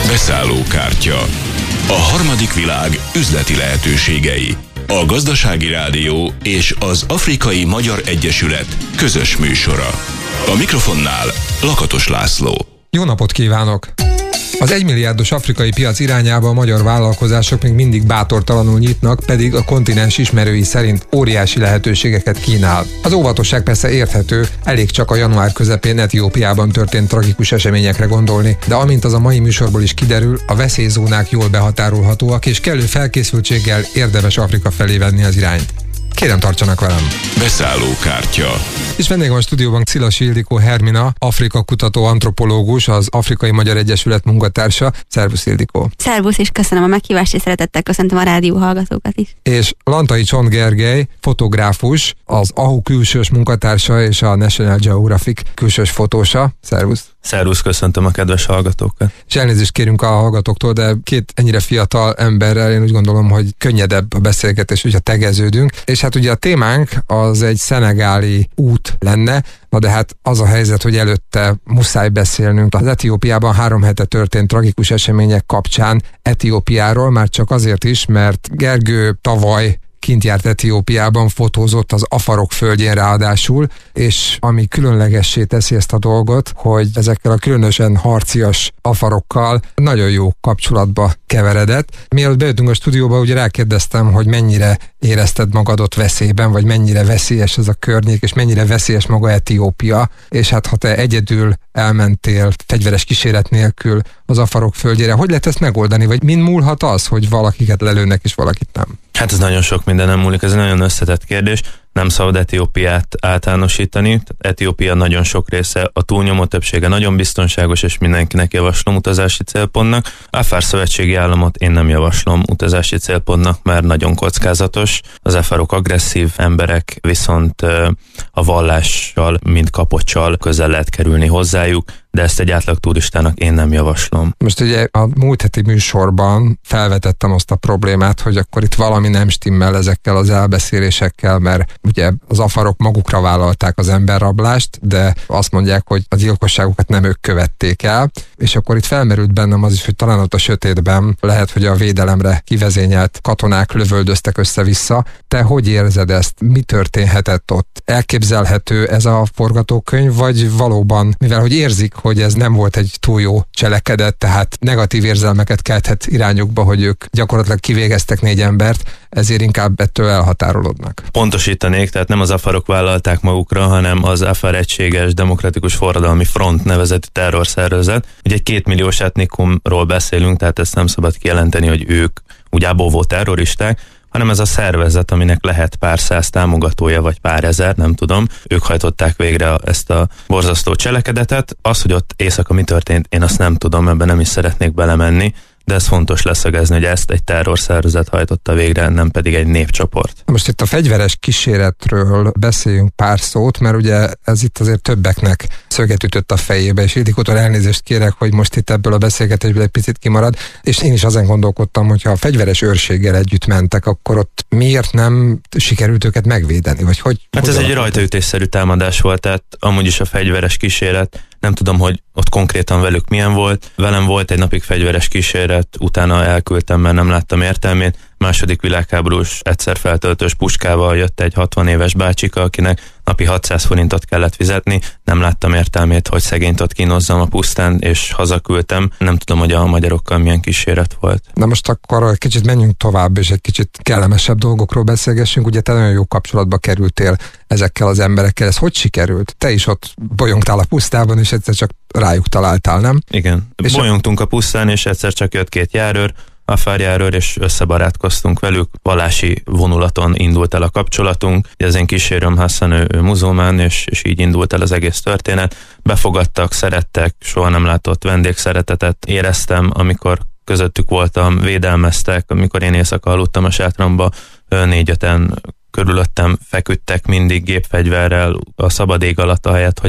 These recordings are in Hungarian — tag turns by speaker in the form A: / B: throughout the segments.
A: Beszállókártya. A harmadik világ üzleti lehetőségei. A Gazdasági Rádió és az Afrikai Magyar Egyesület közös műsora. A mikrofonnál Lakatos László.
B: Jó napot kívánok! Az 1 milliárdos afrikai piac irányába a magyar vállalkozások még mindig bátortalanul nyitnak, pedig a kontinens ismerői szerint óriási lehetőségeket kínál. Az óvatosság persze érthető, elég csak a január közepén Etiópiában történt tragikus eseményekre gondolni, de amint az a mai műsorból is kiderül, a veszélyzónák jól behatárolhatóak, és kellő felkészültséggel érdemes Afrika felé venni az irányt. Kérem, tartsanak velem!
A: Beszállókártya.
B: És vendégem a stúdióban Szilasi Ildikó Hermina, Afrika kutató antropológus, az Afrikai Magyar Egyesület munkatársa. Szervusz, Ildikó!
C: Szervusz, és köszönöm a meghívást, és szeretettel köszöntöm a rádió hallgatókat is.
B: És Lantai Csont Gergely, fotográfus, az AHU külsős munkatársa és a National Geographic külsős fotósa. Szervusz!
D: Szervusz, köszöntöm a kedves hallgatókat.
B: És elnézést kérünk a hallgatóktól, de két ennyire fiatal emberrel én úgy gondolom, hogy könnyedebb a beszélgetés, hogyha tegeződünk. És hát ugye a témánk az egy szenegáli út lenne, na de hát az a helyzet, hogy előtte muszáj beszélnünk az Etiópiában 3 hete történt tragikus események kapcsán Etiópiáról, már csak azért is, mert Gergő tavaly kint járt Etiópiában, fotózott az afarok földjén ráadásul, és ami különlegessé teszi ezt a dolgot, hogy ezekkel a különösen harcias afarokkal nagyon jó kapcsolatba keveredett. Mielőtt bejöttünk a stúdióba, ugye rákérdeztem, hogy mennyire érezted magad ott veszélyben, vagy mennyire veszélyes ez a környék, és mennyire veszélyes maga Etiópia, és hát ha te egyedül elmentél fegyveres kíséret nélkül az afarok földjére, hogy lehet ezt megoldani, vagy min múlhat az, hogy valakiket lelőnek, és valakit nem?
D: Hát ez nagyon sok mindenem múlik, ez egy nagyon összetett kérdés. Nem szabad Etiópiát általánosítani. Tehát Etiópia nagyon sok része, a túlnyomó többsége nagyon biztonságos, és mindenkinek javaslom utazási célpontnak. Afar szövetségi államot én nem javaslom utazási célpontnak, mert nagyon kockázatos. Az afarok agresszív emberek, viszont a vallással, mint kapocsal közel lehet kerülni hozzájuk, de ezt egy átlag turistának én nem javaslom.
B: Most ugye a múlt heti műsorban felvetettem azt a problémát, hogy akkor itt valami nem stimmel ezekkel az elbeszélésekkel, mert ugye az afarok magukra vállalták az emberrablást, de azt mondják, hogy a gyilkosságokat nem ők követték el, és akkor itt felmerült bennem az is, hogy talán ott a sötétben lehet, hogy a védelemre kivezényelt katonák lövöldöztek össze-vissza. Te hogy érzed ezt? Mi történhetett ott? Elképzelhető ez a forgatókönyv, vagy valóban, mivel hogy érzik, hogy ez nem volt egy túl jó cselekedet, tehát negatív érzelmeket kelthet irányukba, hogy ők gyakorlatilag kivégeztek 4 embert, ezért inkább ettől elhatárolódnak.
D: Pontosítanék, tehát nem az afarok vállalták magukra, hanem az Afar Egységes Demokratikus Forradalmi Front nevezetű terrorszervezet. Ugye egy 2 milliós etnikumról beszélünk, tehát ezt nem szabad kijelenteni, hogy ők úgy ábóvó terroristák, hanem ez a szervezet, aminek lehet pár száz támogatója, vagy pár ezer, nem tudom. Ők hajtották végre ezt a borzasztó cselekedetet. Az, hogy ott éjszaka mi történt, én azt nem tudom, ebben nem is szeretnék belemenni, de ez fontos leszögezni, hogy ezt egy terrorszervezet hajtotta végre, nem pedig egy népcsoport.
B: Most itt a fegyveres kíséretről beszéljünk pár szót, mert ugye ez itt azért többeknek szöget ütött a fejébe, és Ildikótól elnézést kérek, hogy most itt ebből a beszélgetésből egy picit kimarad, és én is azon gondolkodtam, hogy ha a fegyveres őrséggel együtt mentek, akkor ott miért nem sikerült őket megvédeni, vagy hogy?
D: Hát ez egy rajtaütésszerű támadás volt, tehát amúgy is a fegyveres kíséret, nem tudom, hogy ott konkrétan velük milyen volt. Velem volt egy napig fegyveres kíséret, utána elküldtem, mert nem láttam értelmét. Második világháborús egyszer feltöltős puskával jött egy 60 éves bácsika, akinek napi 600 forintot kellett fizetni. Nem láttam értelmét, hogy szegényt ott kínozzam a pusztán, és hazaküldtem. Nem tudom, hogy a magyarokkal milyen kíséret volt.
B: Na most akkor kicsit menjünk tovább, és egy kicsit kellemesebb dolgokról beszélgessünk. Ugye te nagyon jó kapcsolatba kerültél ezekkel az emberekkel. Ez hogy sikerült? Te is ott bolyongtál a pusztában, és egyszer csak rájuk találtál, nem?
D: Igen. És bolyongtunk a pusztán, és egyszer csak jött 2 járőr, Afárjáról, és összebarátkoztunk velük. Vallási vonulaton indult el a kapcsolatunk. Az én kísérőm Hassan, ő muzulmán, és így indult el az egész történet. Befogadtak, szerettek, soha nem látott vendégszeretetet éreztem, amikor közöttük voltam, védelmeztek, amikor én éjszaka aludtam a sátramba, 4-5-en körülöttem feküdtek mindig gépfegyverrel a szabad ég alatt, ahelyett, hogy a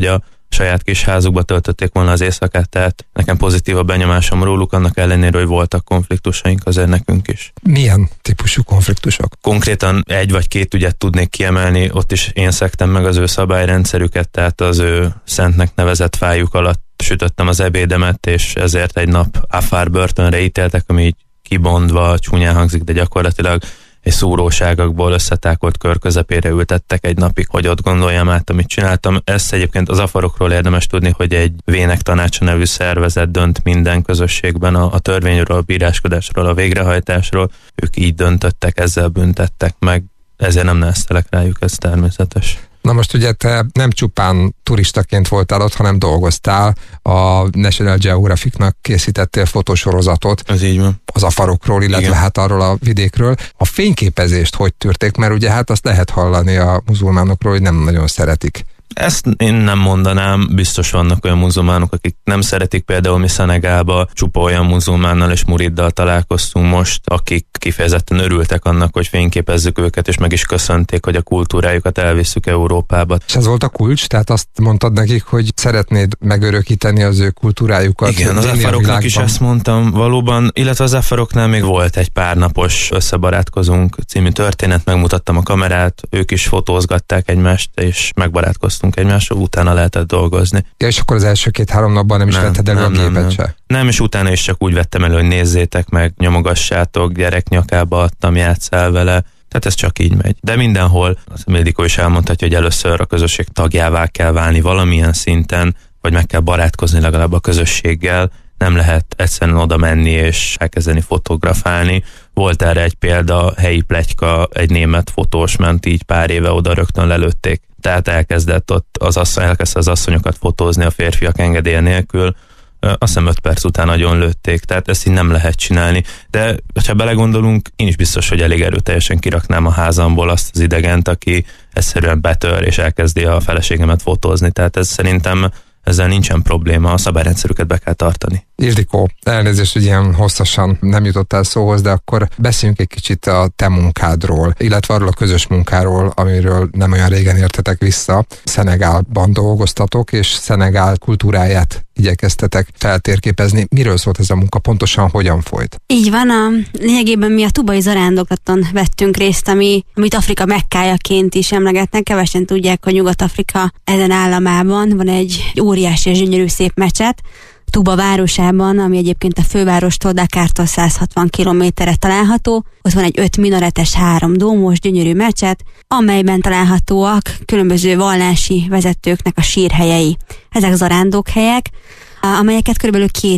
D: saját kis házukba töltötték volna az éjszakát, tehát nekem pozitív a benyomásom róluk, annak ellenére, hogy voltak konfliktusaink azért nekünk is.
B: Milyen típusú konfliktusok?
D: Konkrétan 1 vagy 2 ügyet tudnék kiemelni, ott is én szektem meg az ő szabályrendszerüket, tehát az ő szentnek nevezett fájuk alatt sütöttem az ebédemet, és ezért egy nap Afar börtönre ítéltek, ami így kibondva, csúnyán hangzik, de gyakorlatilag egy szúróságokból összetákolt kör közepére ültettek egy napig, hogy ott gondoljam át, amit csináltam. Ezt egyébként az afarokról érdemes tudni, hogy egy Vének Tanácsa nevű szervezet dönt minden közösségben a törvényről, a bíráskodásról, a végrehajtásról. Ők így döntöttek, ezzel büntettek meg, ezért nem neheztelek rájuk, ez természetes.
B: Na most ugye te nem csupán turistaként voltál ott, hanem dolgoztál, a National Geographicnak készítettél fotosorozatot.
D: Ez így van.
B: Az afarokról, illetve igen, hát arról a vidékről. A fényképezést hogy tűrték? Mert ugye hát azt lehet hallani a muzulmánokról, hogy nem nagyon szeretik.
D: Ezt én nem mondanám, biztos vannak olyan muzulmánok, akik nem szeretik, például mi Szenegálba csupa olyan muzulmánnal és muriddal találkoztunk most, akik kifejezetten örültek annak, hogy fényképezzük őket, és meg is köszönték, hogy a kultúrájukat elvisszük Európába.
B: És ez volt a kulcs? Tehát azt mondtad nekik, hogy szeretnéd megörökíteni az ő kultúrájukat?
D: Igen, az afaroknak is ezt mondtam valóban, illetve az afaroknál még volt egy pár napos Összebarátkozunk című történet, megmutattam a kamerát, ők is fotózgatták egymást, és megbarátkoztunk egymással, utána lehetett dolgozni.
B: Ja, és akkor az első 2-3 napban nem is vetted elő a gépet se?
D: Nem, és utána is csak úgy vettem elő, hogy nézzétek meg, nyomogassátok, gyerek nyakába adtam, játsszál vele. Tehát ez csak így megy. De mindenhol, az Ildikó is elmondhatja, hogy először a közösség tagjává kell válni valamilyen szinten, vagy meg kell barátkozni legalább a közösséggel. Nem lehet egyszerűen oda menni és elkezdeni fotografálni. Volt erre egy példa, helyi pletyka, egy német fotós ment így pár éve, oda rögtön lelőtték. Tehát elkezdett ott elkezdte az asszonyokat fotózni a férfiak engedélye nélkül. Azt hiszem 5 perc után nagyon lőtték, tehát ezt így nem lehet csinálni. De ha belegondolunk, én is biztos, hogy elég erőteljesen kiraknám a házamból azt az idegent, aki egyszerűen betör és elkezdi a feleségemet fotózni. Tehát ez szerintem ezzel nincsen probléma, a szabályrendszerüket be kell tartani.
B: Ildikó, elnézést, hogy ilyen hosszasan nem jutottál szóhoz, de akkor beszéljünk egy kicsit a te munkádról, illetve arról a közös munkáról, amiről nem olyan régen értetek vissza. Szenegálban dolgoztatok, és Szenegál kultúráját igyekeztetek feltérképezni. Miről szólt ez a munka? Pontosan hogyan folyt?
C: Így van, lényegében mi a tubai zarándoklaton vettünk részt, amit Afrika Mekkájaként is emlegetnek. Kevesen tudják, hogy Nyugat-Afrika ezen államában van egy óriási és gyönyörű szép mecset, Tuba városában, ami egyébként a fővárostól, Dakártól 160 kilométerre található. Ott van egy 5 minaretes, 3 dómos, gyönyörű mecset, amelyben találhatóak különböző vallási vezetőknek a sírhelyei. Ezek zarándokhelyek, amelyeket kb.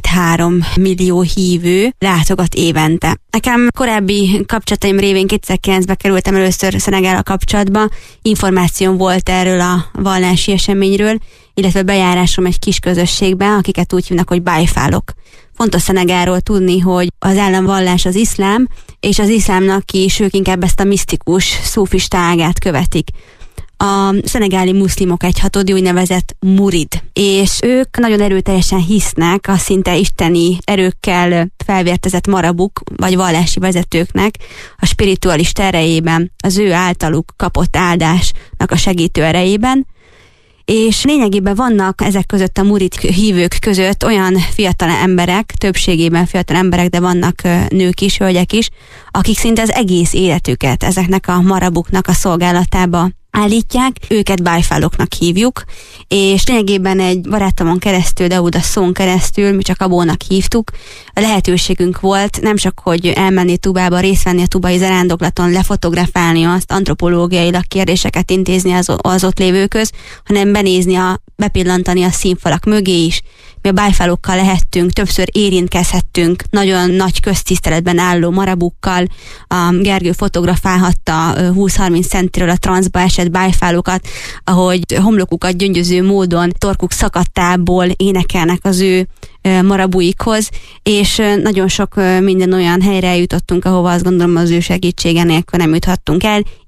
C: 2-3 millió hívő látogat évente. Nekem korábbi kapcsolataim révén 2009-ben kerültem először Szenegállal kapcsolatba, információm volt erről a vallási eseményről, illetve bejárásom egy kis közösségbe, akiket úgy hívnak, hogy bájfálok. Fontos Szenegálról tudni, hogy az államvallás az iszlám, és az iszlámnak is ők inkább ezt a misztikus, szufista ágát követik. A szenegáli muszlimok egyhatodi úgynevezett murid, és ők nagyon erőteljesen hisznek a szinte isteni erőkkel felvértezett marabuk, vagy vallási vezetőknek a spiritualista erejében, az ő általuk kapott áldásnak a segítő erejében, és lényegében vannak ezek között a murid hívők között olyan fiatal emberek, többségében fiatal emberek, de vannak nők is, hölgyek is, akik szinte az egész életüket ezeknek a marabuknak a szolgálatába állítják, őket bájfáloknak hívjuk, és lényegében egy barátomon keresztül, Dauda Szón keresztül, mi csak Abónak hívtuk, a lehetőségünk volt nem csak, hogy elmenni Tubába, részt venni a tubai zarándoklaton, lefotografálni azt, antropológiailag kérdéseket intézni az ott lévőköz, hanem bepillantani a színfalak mögé is. Mi a bájfálokkal lehettünk, többször érintkezhettünk, nagyon nagy köztiszteletben álló marabukkal. A Gergő fotografálhatta 20-30 centiről a transzba esett bájfálokat, ahogy homlokukat gyöngyöző módon, torkuk szakadtából énekelnek az ő marabuikhoz, és nagyon sok minden olyan helyre eljutottunk, ahova azt gondolom az ő segítsége nélkül nem juthattunk el.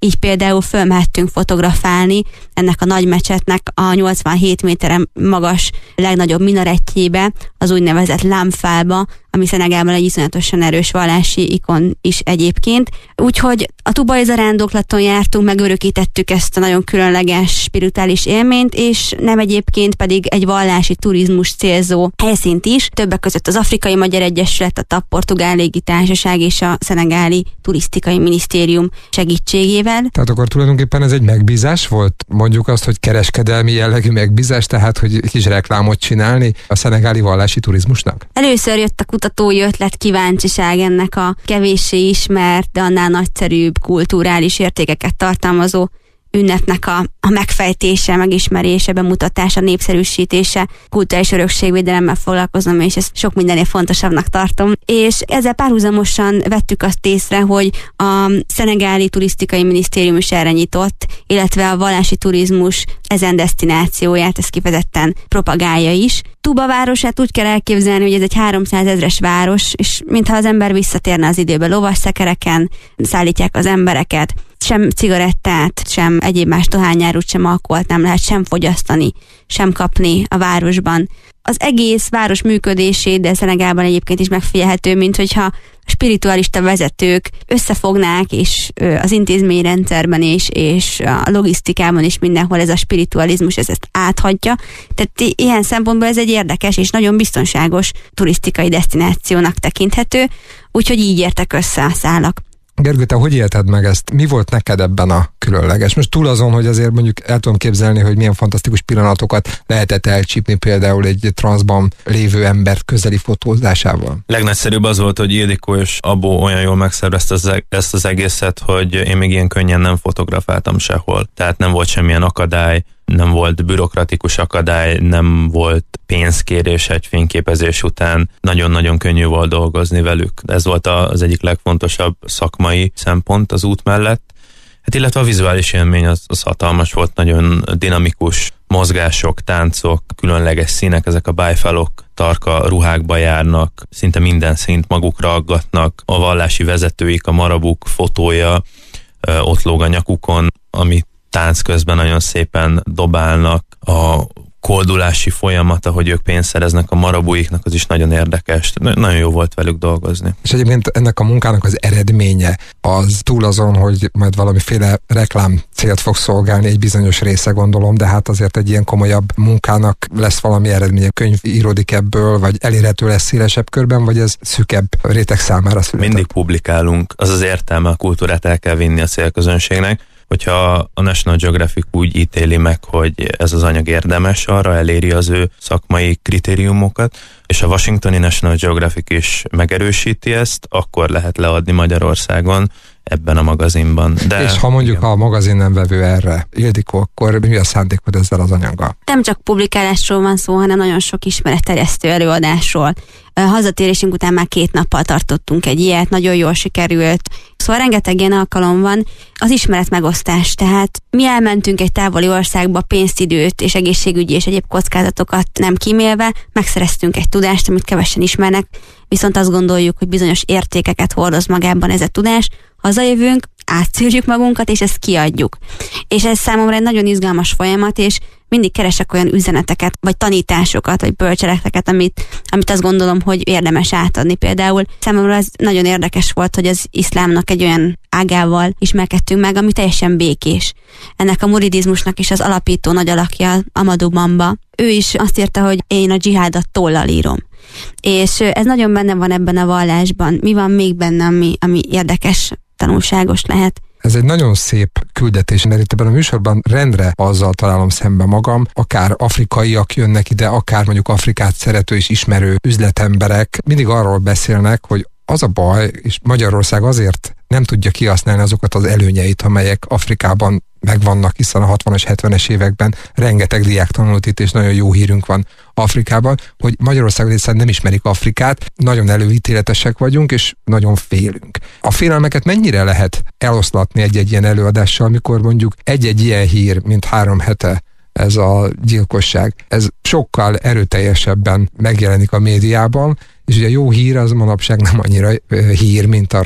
C: így például fölmehettünk fotografálni ennek a nagy mecsetnek a 87 méteren magas legnagyobb minarettjébe, az úgynevezett Lamfalba, ami Szenegálban egy iszonyatosan erős vallási ikon is egyébként. Úgyhogy a tubai zarándoklaton jártunk, megörökítettük ezt a nagyon különleges spirituális élményt, és nem egyébként pedig egy vallási turizmus célzó helyszínt is, többek között az Afrikai Magyar Egyesület, a TAP Portugál Légitársaság és a Szenegáli Turisztikai Minisztérium segítségével.
B: Tehát akkor tulajdonképpen ez egy megbízás volt? Mondjuk azt, hogy kereskedelmi jellegű megbízás, tehát hogy kis reklámot csinálni a szenegáli vallási turizmusnak?
C: Először jött a kutatói ötlet, kíváncsiság ennek a kevéssé ismert, de annál nagyszerűbb kulturális értékeket tartalmazó ünnepnek a megfejtése, megismerése, bemutatása, népszerűsítése, kulturális örökségvédelemmel foglalkozom, és ezt sok mindennél fontosabbnak tartom. És ezzel párhuzamosan vettük azt észre, hogy a Szenegáli Turisztikai Minisztérium is erre nyitott, illetve a vallási turizmus ezen desztinációját, ezt kifejezetten propagálja is. Tuba városát úgy kell elképzelni, hogy ez egy 300 000-es város, és mintha az ember visszatérne az időbe, lovasszekereken szállítják az embereket, sem cigarettát, sem egyéb más dohányárút, sem alkoholt nem lehet sem fogyasztani, sem kapni a városban. Az egész város működését, de Szenegálban egyébként is megfigyelhető, mint hogyha spiritualista vezetők összefognák, és az intézményrendszerben is, és a logisztikában is mindenhol ez a spiritualizmus ezt áthagyja. Tehát ilyen szempontból ez egy érdekes és nagyon biztonságos turisztikai desztinációnak tekinthető, úgyhogy így értek össze a szálak.
B: Gergő, te hogy élted meg ezt? Mi volt neked ebben a különleges? Most túl azon, hogy azért mondjuk el tudom képzelni, hogy milyen fantasztikus pillanatokat lehetett elcsípni például egy transzban lévő ember közeli fotózásával.
D: Legnagyszerűbb az volt, hogy Ildikó és Abó olyan jól megszervezte ezt az egészet, hogy én még ilyen könnyen nem fotografáltam sehol. Tehát nem volt semmilyen akadály, nem volt bürokratikus akadály, nem volt pénzkérés egy fényképezés után. Nagyon-nagyon könnyű volt dolgozni velük. Ez volt az egyik legfontosabb szakmai szempont az út mellett. Hát illetve a vizuális élmény az hatalmas volt, nagyon dinamikus mozgások, táncok, különleges színek, ezek a bájfalok tarka ruhákba járnak, szinte minden színt magukra aggatnak. A vallási vezetőik, a marabuk fotója ott lóg a nyakukon, amit tánc közben nagyon szépen dobálnak. A koldulási folyamat, ahogy ők pénzt szereznek a marabuiknak, az is nagyon érdekes. Nagyon jó volt velük dolgozni.
B: És egyébként ennek a munkának az eredménye az túl azon, hogy majd valamiféle reklám célt fog szolgálni egy bizonyos része, gondolom, de hát azért egy ilyen komolyabb munkának lesz valami eredménye. Könyv íródik ebből, vagy elérhető lesz szélesebb körben, vagy ez szűkebb réteg számára született?
D: Mindig publikálunk. Az az értelme, a kultúrát el kell vinni a célközönségnek. Hogyha a National Geographic úgy ítéli meg, hogy ez az anyag érdemes, arra eléri az ő szakmai kritériumokat, és a Washingtoni National Geographic is megerősíti ezt, akkor lehet leadni Magyarországon ebben a magazinban. De
B: és ha mondjuk igen, a magazin nem vevő erre, Ildikó, akkor mi a szándékod ezzel az anyaggal?
C: Nem csak publikálásról van szó, hanem nagyon sok ismeretterjesztő előadásról. Hazatérésünk után már 2 nappal tartottunk egy ilyet, nagyon jól sikerült. Szóval rengeteg ilyen alkalom van. Az ismeretmegosztás, tehát mi elmentünk egy távoli országba pénzt, időt és egészségügyi és egyéb kockázatokat nem kímélve, megszereztünk egy tudást, amit kevesen ismernek, viszont azt gondoljuk, hogy bizonyos értékeket hordoz magában ez a tudás. Hazajövünk, átszűrjük magunkat, és ezt kiadjuk. És ez számomra egy nagyon izgalmas folyamat, és mindig keresek olyan üzeneteket, vagy tanításokat, vagy bölcseleteket, amit azt gondolom, hogy érdemes átadni. Például számomra az nagyon érdekes volt, hogy az iszlámnak egy olyan ágával ismerkedtünk meg, ami teljesen békés. Ennek a muridizmusnak is az alapító nagy alakja, Amadou Bamba. Ő is azt írta, hogy én a dzsihádat tollal írom. És ez nagyon benne van ebben a vallásban. Mi van még benne, ami érdekes, tanulságos lehet?
B: Ez egy nagyon szép küldetés, mert itt ebben a műsorban rendre azzal találom szembe magam, akár afrikaiak jönnek ide, akár mondjuk Afrikát szerető és ismerő üzletemberek, mindig arról beszélnek, hogy az a baj, és Magyarország azért nem tudja kihasználni azokat az előnyeit, amelyek Afrikában megvannak, hiszen a 60-as, 70-es években rengeteg diák tanult itt, és nagyon jó hírünk van Afrikában, hogy Magyarországon egyszerűen nem ismerik Afrikát, nagyon előítéletesek vagyunk, és nagyon félünk. A félelmeket mennyire lehet eloszlatni egy-egy ilyen előadással, amikor mondjuk egy-egy ilyen hír, mint 3 hete ez a gyilkosság, ez sokkal erőteljesebben megjelenik a médiában, és ugye a jó hír az manapság nem annyira hír, mint a rossz hír.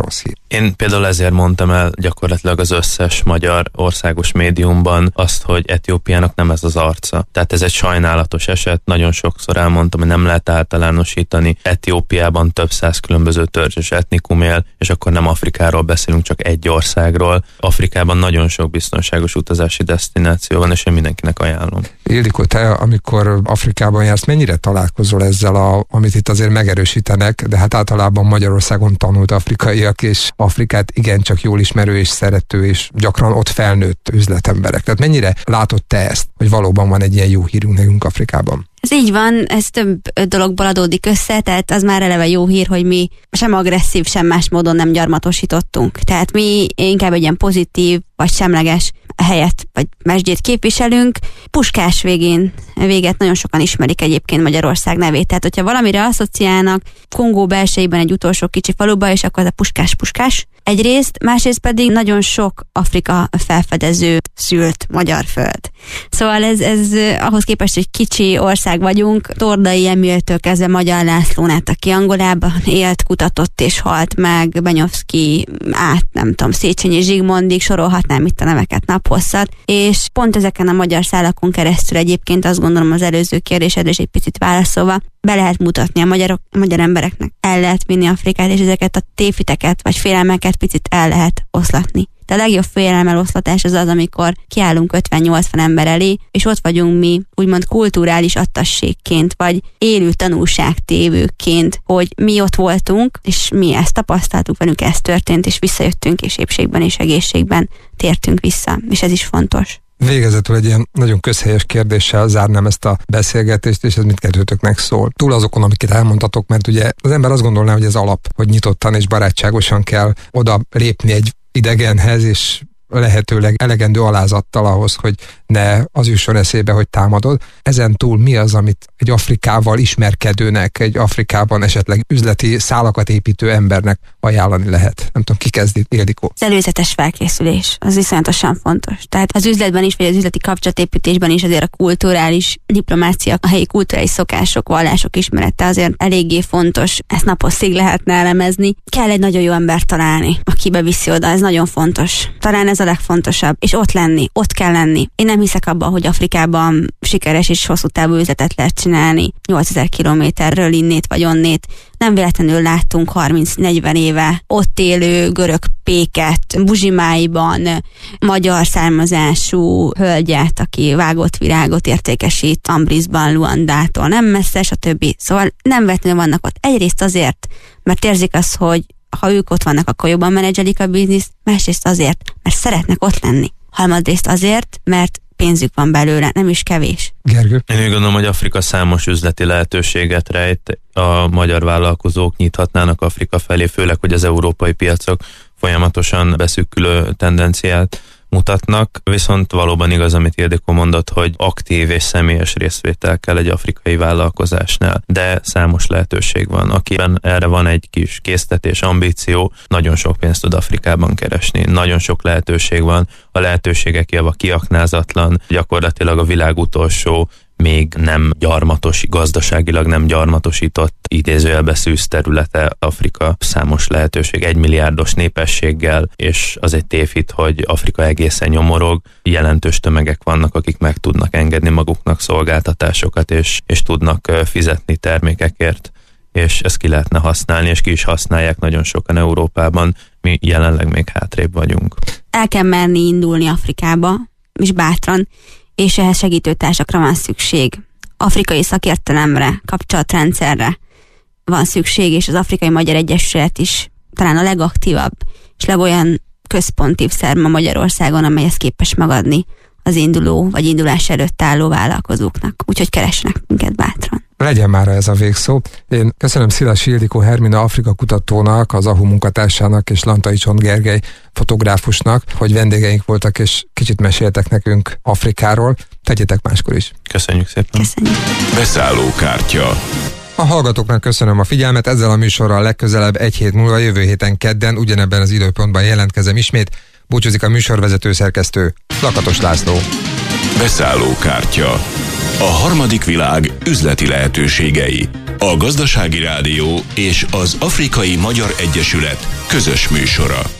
D: Én például ezért mondtam el gyakorlatilag az összes magyar országos médiumban azt, hogy Etiópiának nem ez az arca. Tehát ez egy sajnálatos eset, nagyon sokszor elmondtam, hogy nem lehet általánosítani. Etiópiában több száz különböző törzs és etnikum él, és akkor nem Afrikáról beszélünk, csak egy országról. Afrikában nagyon sok biztonságos utazási desztináció van, és én mindenkinek ajánlom.
B: Ildikó, te amikor Afrikában jársz, mennyire találkozol ezzel, amit itt azért megerősítenek, de hát általában Magyarországon tanult afrikaiak, és Afrikát igencsak jól ismerő és szerető, és gyakran ott felnőtt üzletemberek. Tehát mennyire látod te ezt, hogy valóban van egy ilyen jó hírünk nekünk Afrikában?
C: Ez így van, ez több dologból adódik össze, tehát az már eleve jó hír, hogy mi sem agresszív, sem más módon nem gyarmatosítottunk. Tehát mi inkább egy ilyen pozitív, vagy semleges helyet, vagy mesdjét képviselünk. Puskás véget nagyon sokan ismerik egyébként Magyarország nevét. Tehát, hogyha valamire asszociálnak Kongó belsejében egy utolsó kicsi faluba, és akkor ez a puskás. Egyrészt, másrészt pedig nagyon sok Afrika felfedező szült magyar föld. Szóval ez ahhoz képest, hogy kicsi ország vagyunk, Tordai Emiltől kezdve Magyar Lászlón át, aki Angolában élt, kutatott és halt meg, Benyovszky át, nem tudom, Széchenyi Zsigmondig, sorolhatnám itt a neveket naphosszat, és pont ezeken a magyar szálakon keresztül egyébként azt gondolom az előző kérdésedre is egy picit válaszolva, be lehet mutatni a magyar embereknek, el lehet vinni Afrikát, és ezeket a tévhiteket vagy félelmeket picit el lehet oszlatni. De a legjobb félelmeloszlatás az, amikor kiállunk 50-80 ember elé, és ott vagyunk mi, úgymond kulturális attasségként, vagy élő tanulságtévőként, hogy mi ott voltunk, és mi ezt tapasztaltuk, velünk ez történt, és visszajöttünk, és épségben és egészségben tértünk vissza, és ez is fontos.
B: Végezetül egy ilyen nagyon közhelyes kérdéssel zárnám ezt a beszélgetést, és ez mindkettőtöknek szól. Túl azokon, amiket elmondtatok, mert ugye az ember azt gondolná, hogy ez alap, hogy nyitottan és barátságosan kell oda lépni egy idegenhez, és lehetőleg elegendő alázattal ahhoz, hogy ne az jusson eszébe, hogy támadod. Ezen túl mi az, amit egy Afrikával ismerkedőnek, egy Afrikában esetleg üzleti szálakat építő embernek ajánlani lehet? Nem tudom, ki kezdi, Ildikó?
C: Az előzetes felkészülés, az iszonyatosan fontos. Tehát az üzletben is, vagy az üzleti kapcsolatépítésben is azért a kulturális diplomácia, a helyi kulturális szokások, vallások ismerete azért eléggé fontos. Ezt naposzig lehetne elemezni. Kell egy nagyon jó embert találni, aki beviszi oda, ez nagyon fontos. Talán ez a legfontosabb, és ott lenni, ott kell lenni. Én nem hiszek abban, hogy Afrikában sikeres és hosszú távú üzletet lehet csinálni 8000 kilométerről innét vagy onnét. Nem véletlenül láttunk 30-40 éve ott élő görög péket, Buzsimáiban magyar származású hölgyet, aki vágott virágot értékesít Ambrisban, Luandától nem messze, stb. Szóval nem véletlenül vannak ott. Egyrészt azért, mert érzik azt, hogy ha ők ott vannak, akkor jobban menedzselik a bizniszt, másrészt azért, mert szeretnek ott lenni. Harmadrészt azért, mert pénzük van belőle, nem is kevés.
B: Gergő?
D: Én úgy gondolom, hogy Afrika számos üzleti lehetőséget rejt. A magyar vállalkozók nyithatnának Afrika felé, főleg, hogy az európai piacok folyamatosan beszűkülő tendenciát mutatnak, viszont valóban igaz, amit Ildikó mondott, hogy aktív és személyes részvétel kell egy afrikai vállalkozásnál, de számos lehetőség van. Akiben erre van egy kis késztetés, ambíció, nagyon sok pénzt tud Afrikában keresni. Nagyon sok lehetőség van, a lehetőségek java kiaknázatlan, gyakorlatilag a világ utolsó még nem gyarmatos, gazdaságilag nem gyarmatosított, idézőjelbe szűz területe Afrika, számos lehetőség, 1 milliárdos népességgel, és az egy tévhit, hogy Afrika egészen nyomorog, jelentős tömegek vannak, akik meg tudnak engedni maguknak szolgáltatásokat, és tudnak fizetni termékekért, és ezt ki lehetne használni, és ki is használják nagyon sokan Európában, mi jelenleg még hátrébb vagyunk.
C: El kell merni indulni Afrikába, és bátran, és ehhez segítőtársakra van szükség. Afrikai szakértelemre, kapcsolatrendszerre van szükség, és az Afrikai Magyar Egyesület is talán a legaktívabb és legolyan központív szerv ma Magyarországon, amely ezt képes megadni az induló vagy indulás előtt álló vállalkozóknak. Úgyhogy keressenek minket bátran.
B: Legyen már ez a végszó. Én köszönöm Szilas Ildikó Hermina Afrika kutatónak, az AHU munkatársának és Lantai Csont Gergely fotográfusnak, hogy vendégeink voltak és kicsit meséltek nekünk Afrikáról. Tegyetek máskor is.
D: Köszönjük szépen.
C: Köszönjük.
A: Beszállókártya.
B: A hallgatóknak köszönöm a figyelmet, ezzel a műsorral legközelebb egy hét múlva, jövő héten kedden ugyanebben az időpontban jelentkezem ismét. Búcsúzik a műsorvezető szerkesztő Lakatos László.
A: Beszállókártya. A harmadik világ üzleti lehetőségei. A Gazdasági Rádió és az Afrikai Magyar Egyesület közös műsora.